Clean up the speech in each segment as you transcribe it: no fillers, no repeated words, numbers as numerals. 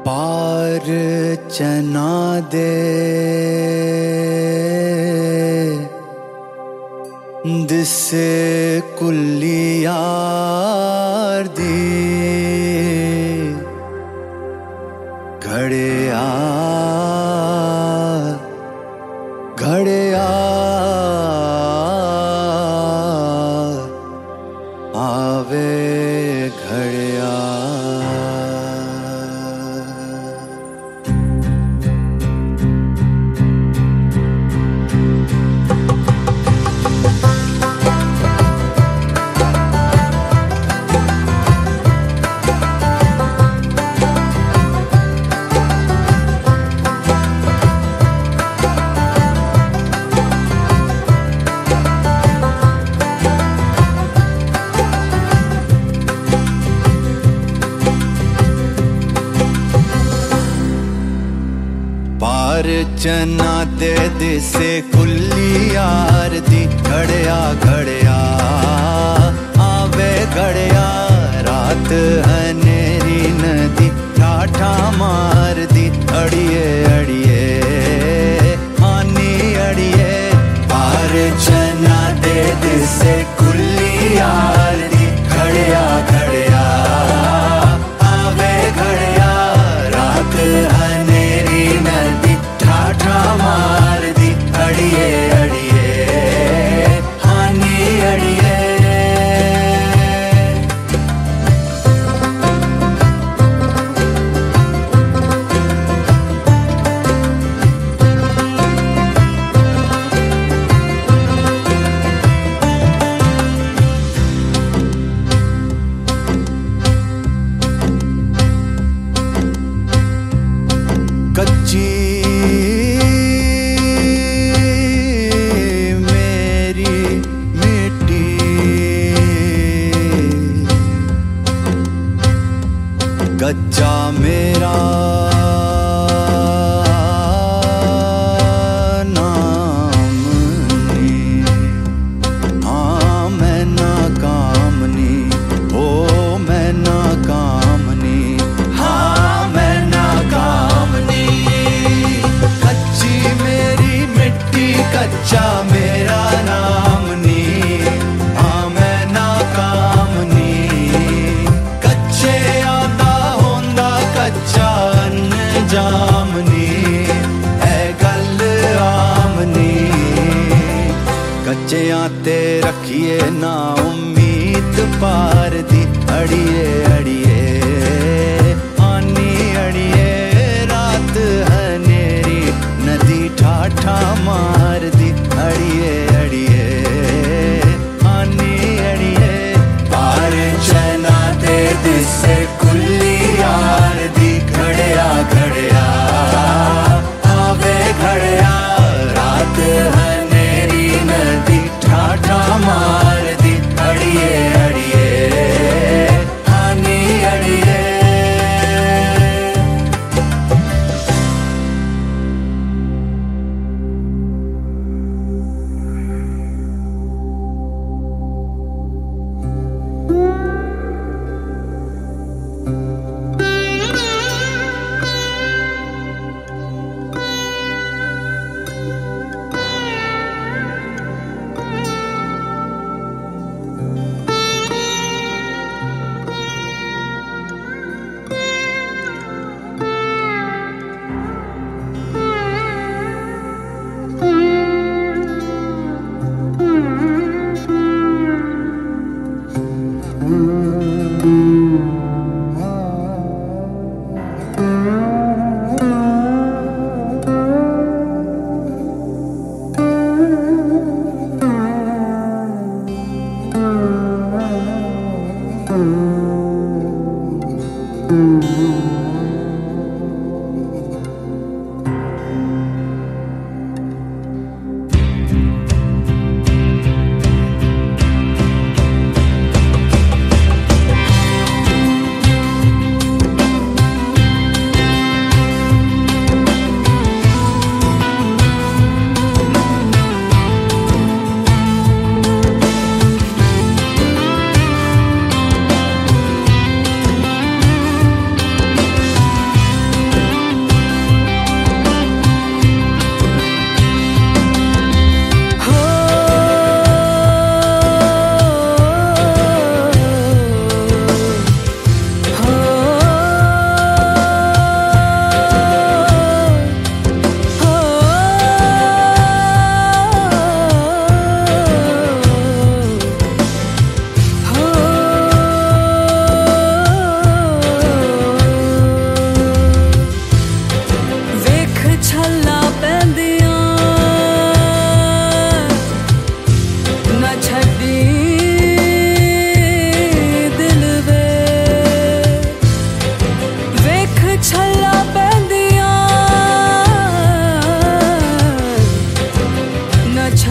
पार चना दे दिसे कुल्ली यार दी घड़िया घड़िया आवे घड़िया। पार चना दे दिसे कुल्ली यार दी घड़िया घड़िया आवे घड़िया रात हनेरी नदी ठाठा मार दी अड़िए अड़िए आनी अड़िए। पार चना दे दिसे कुल्ली यार दी घड़िया घड़िया आवे घड़िया रात हनेरी नदी ठाठा मार दी अड़िए अड़िए हानी अड़िए। कच्ची कच्चा मेरा नाम नी हाँ मैं नाकामनी ओ मैं नाकामनी हाँ मैं नाकामनी। कच्ची मेरी मिट्टी कच्चा मेरा नाम नी हाँ मैं नाकामनी। जामनी है गल आमनी कच्चियां ते रखिए ना उम्मीद पार दी अड़िए अड़िए आनी अड़िए रात हनेरी नदी ठाठा मार दी अड़िए अड़िए आनी अड़िए। पार चना दे दिसे कुल्ली यार दी घड़िया घड़िया आवे घड़िया रात हनेरी नदी ठाठा मार दी अड़िए अड़िए हानी अड़िए।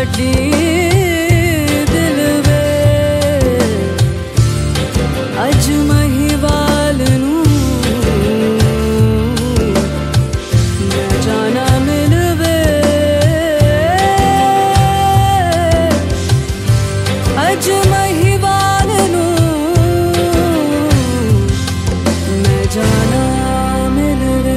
साडी दिल वे अज महिवाल नू मैं जाना मिलवे अज महिवाल नू मैं जाना मिलवे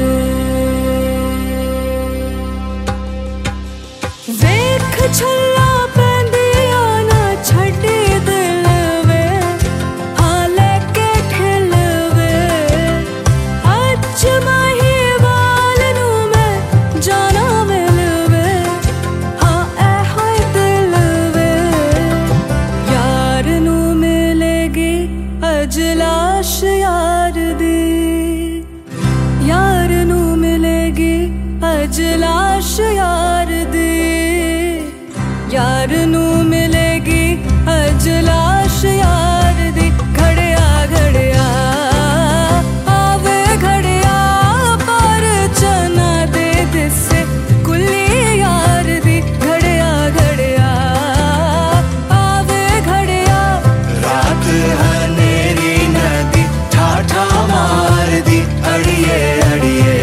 वेख छल्ला पैंदिया ना छड्डी दिल वे हाँ लैके ठिल वे अज महिवाल नू मैं जाना मिलवे हाँ ऐ हाय दिल वे यार नू मिलेगी अज लाश यार दी यार नू मिलेगी अज लाश यार दी यार नू मिलेगी अज लाश यार दी घड़िया घड़िया आवे घड़िया पर चना दे दिसे कुली यार दी घड़िया घड़िया आवे घड़िया रात हनेरी नदी ठाठा मार दी अड़िए अड़िए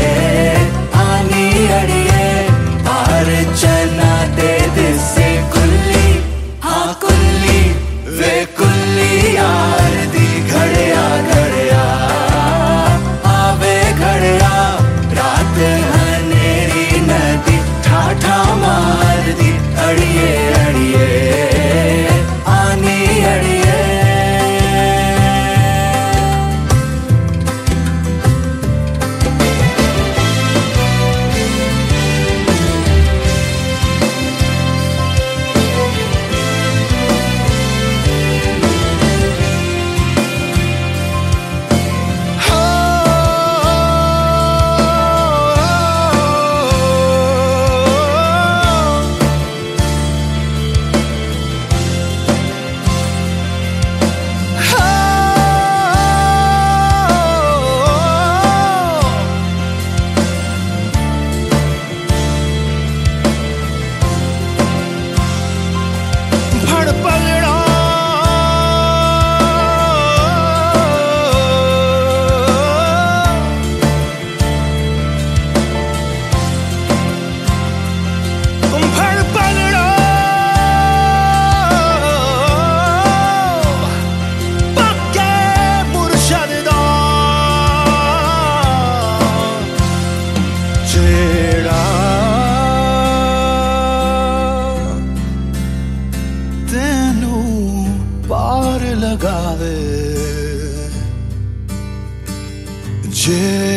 आनी अड़िए पार चना दे दिसे कुल्ली हाँ कुल्ली वे कुल्ली यार दी घड़िया घड़िया आवे घड़िया रात हनेरी नदी ठाठा मार दी अड़िए अड़िए आनी अड़िए लगावे जे